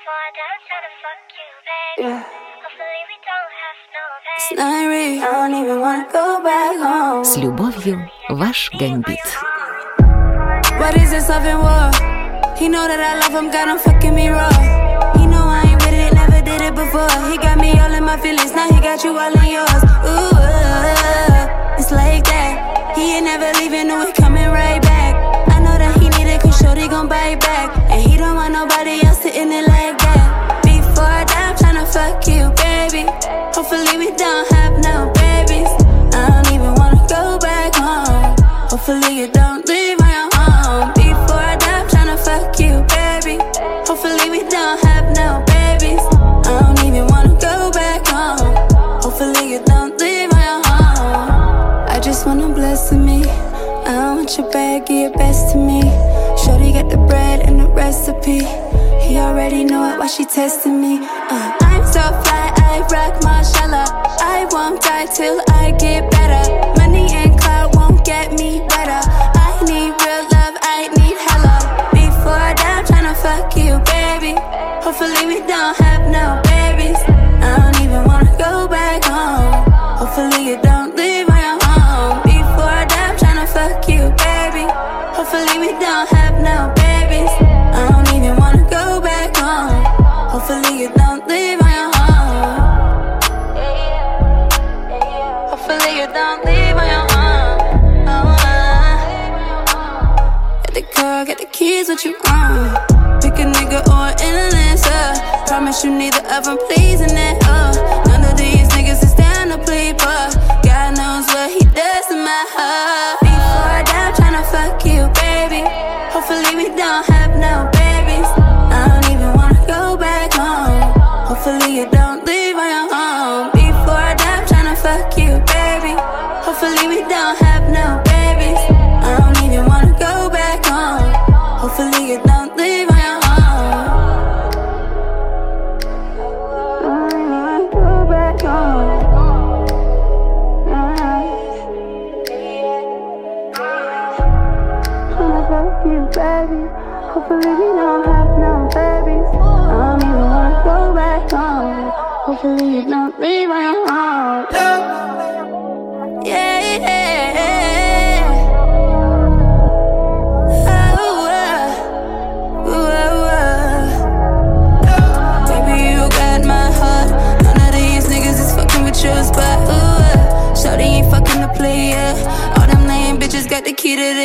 С любовью, ваш Гамбит. What is this love and war? He know that I love him, got him fucking me raw. He know I ain't with it, never did it before. He got me all in my feelings, now he got you all in yours. Ooh, it's like that. He ain't never leaving, no, he coming right back. I know that he need it, cause shorty gon' bite back. And he don't want nobody else sitting it like that. Before I die, I'm tryna fuck you, baby. Hopefully we don't have no babies. I don't even wanna go back home. Hopefully you don't leave my home. Before I die, I'm tryna fuck you, baby. Hopefully we don't have no babies. I don't even wanna go back home. Hopefully you don't leave my home. I just want him blessing me. I don't want your bag, give your best to me. Shorty got the bread and the recipe. He already know it, why she testing me. I'm so fly, I rock Marshalla. I won't die till I get better. Money and clout won't get me better. I need real love, I need hella. Before I die, I'm tryna fuck you, baby. Hopefully we don't have no babies. I don't even wanna go back home. Hopefully you don't leave my home. Before I die, I'm tryna fuck you, baby. Hopefully we don't have no babies. I don't even wanna go back home. Hopefully you don't leave my home. Hopefully you don't leave my home. Get the car, get the keys, what you want? Pick a nigga or an influencer. Promise you neither of them pleasing it. None of these niggas is down to play, but God knows what he does to my heart. Before I die, I'm tryna fuck you, baby. Hopefully we don't have no babies. I don't even wanna go back home. Hopefully you don't leave my home. Before I die, I'm tryna fuck you, baby. Hopefully we don't have no babies. I don't even wanna go back home. Hopefully you don't leave my home. I don't go back home. Tryna fuck you, baby. Hopefully we don't have no babies. I don't even wanna go back home. Hopefully you don't leave my home. Yeah, yeah. Baby, you got my heart. None of these niggas is fucking with yours, but shawty ain't fucking the player. All them lame bitches got the key to